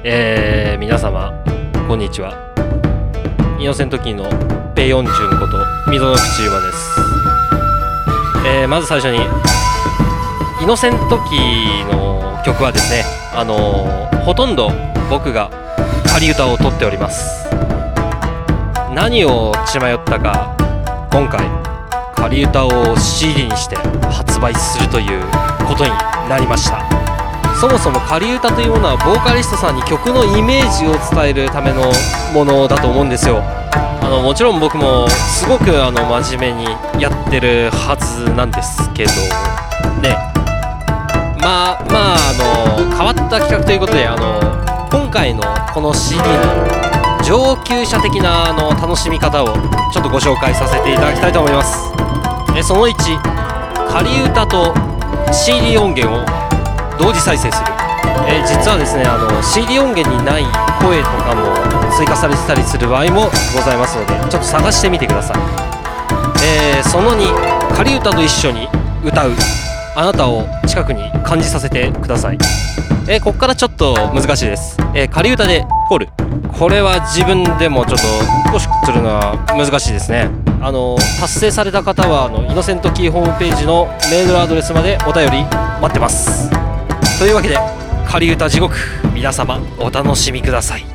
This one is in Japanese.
皆様こんにちは。イノセントキーのペヨンジュンこと溝の口ゆまです。まず最初にイノセントキーの曲はですね、ほとんど僕が仮歌を取っております。何を血迷ったか、今回仮歌を CD にして発売するということになりました。そもそも仮歌というものはボーカリストさんに曲のイメージを伝えるためのものだと思うんですよ。もちろん僕もすごく真面目にやってるはずなんですけどね。変わった企画ということで今回のこの CD の上級者的な楽しみ方をちょっとご紹介させていただきたいと思います。その1、仮歌と CD 音源を同時再生する。実はですねCD 音源にない声とかも追加されてたりする場合もございますので、ちょっと探してみてください。その2、仮歌と一緒に歌うあなたを近くに感じさせてください。ここからちょっと難しいです。仮歌でコール、これは自分でもちょっと少しするのは難しいですね。達成された方はイノセントキーホームページのメールアドレスまでお便り待ってます。というわけで仮歌地獄、皆様お楽しみください。